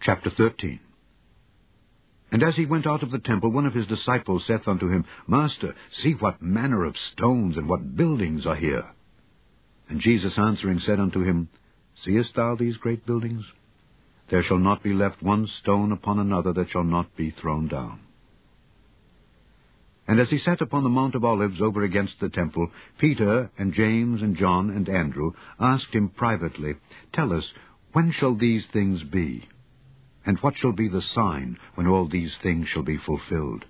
Chapter 13. And as he went out of the temple, one of his disciples saith unto him, Master, see what manner of stones and what buildings are here. And Jesus answering said unto him, Seest thou these great buildings? There shall not be left one stone upon another that shall not be thrown down. And as he sat upon the Mount of Olives over against the temple, Peter and James and John and Andrew asked him privately, Tell us, when shall these things be? And what shall be the sign when all these things shall be fulfilled?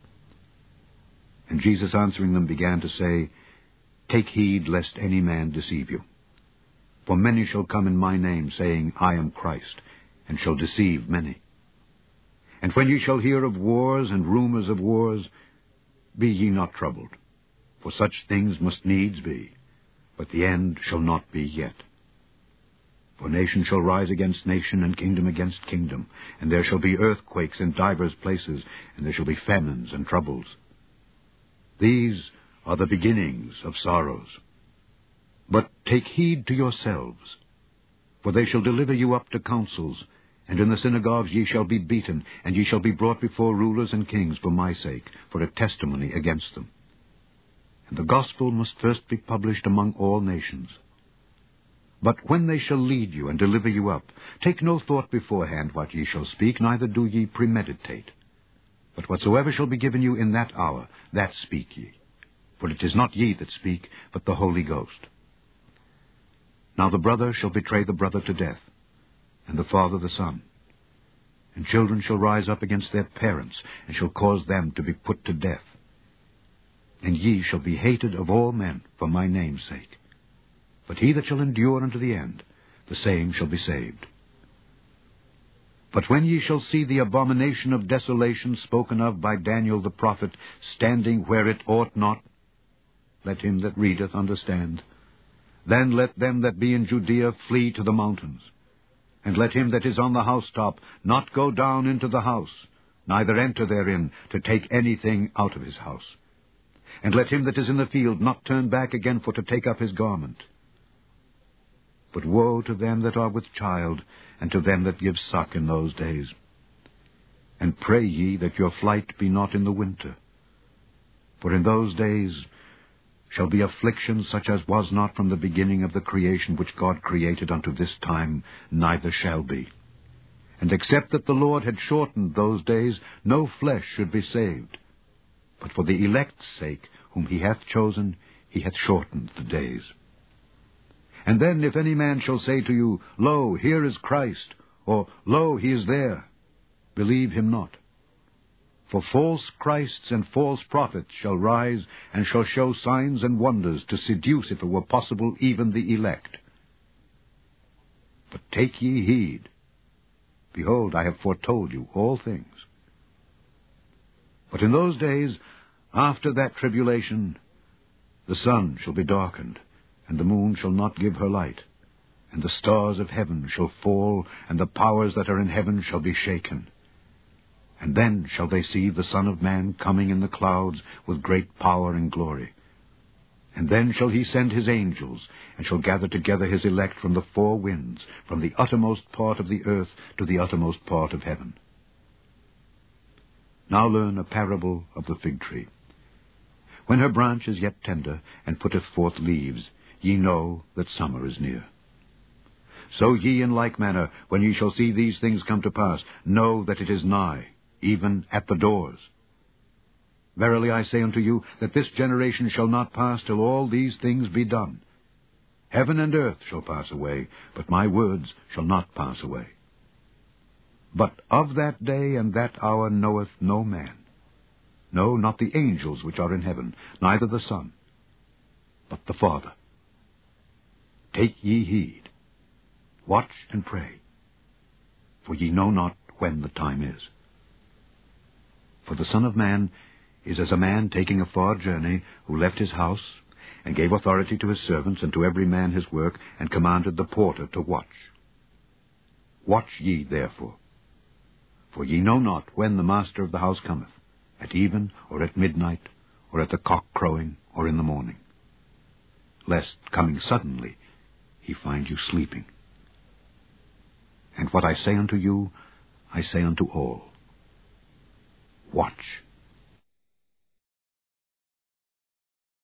And Jesus answering them began to say, Take heed lest any man deceive you. For many shall come in my name, saying, I am Christ, and shall deceive many. And when ye shall hear of wars and rumors of wars, be ye not troubled, for such things must needs be, but the end shall not be yet. For nation shall rise against nation, and kingdom against kingdom, and there shall be earthquakes in divers places, and there shall be famines and troubles. These are the beginnings of sorrows. But take heed to yourselves, for they shall deliver you up to councils, and in the synagogues ye shall be beaten, and ye shall be brought before rulers and kings for my sake, for a testimony against them. And the gospel must first be published among all nations. But when they shall lead you and deliver you up, take no thought beforehand what ye shall speak, neither do ye premeditate. But whatsoever shall be given you in that hour, that speak ye. For it is not ye that speak, but the Holy Ghost. Now the brother shall betray the brother to death, and the father the son. And children shall rise up against their parents, and shall cause them to be put to death. And ye shall be hated of all men for my name's sake. But he that shall endure unto the end, the same shall be saved. But when ye shall see the abomination of desolation spoken of by Daniel the prophet standing where it ought not, let him that readeth understand. Then let them that be in Judea flee to the mountains. And let him that is on the housetop not go down into the house, neither enter therein to take anything out of his house. And let him that is in the field not turn back again for to take up his garment. But woe to them that are with child, and to them that give suck in those days. And pray ye that your flight be not in the winter. For in those days shall be affliction such as was not from the beginning of the creation which God created unto this time, neither shall be. And except that the Lord had shortened those days, no flesh should be saved. But for the elect's sake, whom he hath chosen, he hath shortened the days. And then if any man shall say to you, Lo, here is Christ, or Lo, he is there, believe him not. For false Christs and false prophets shall rise, and shall show signs and wonders, to seduce, if it were possible, even the elect. But take ye heed. Behold, I have foretold you all things. But in those days, after that tribulation, the sun shall be darkened, and the moon shall not give her light, and the stars of heaven shall fall, and the powers that are in heaven shall be shaken. And then shall they see the Son of Man coming in the clouds with great power and glory. And then shall he send his angels, and shall gather together his elect from the four winds, from the uttermost part of the earth to the uttermost part of heaven. Now learn a parable of the fig tree. When her branch is yet tender, and putteth forth leaves, ye know that summer is near. So ye in like manner, when ye shall see these things come to pass, know that it is nigh, even at the doors. Verily I say unto you, that this generation shall not pass till all these things be done. Heaven and earth shall pass away, but my words shall not pass away. But of that day and that hour knoweth no man, no, not the angels which are in heaven, neither the Son, but the Father. Take ye heed, watch and pray, for ye know not when the time is. For the Son of Man is as a man taking a far journey, who left his house, and gave authority to his servants, and to every man his work, and commanded the porter to watch. Watch ye therefore, for ye know not when the master of the house cometh, at even, or at midnight, or at the cock crowing, or in the morning, lest, coming suddenly, he find you sleeping. And what I say unto you, I say unto all.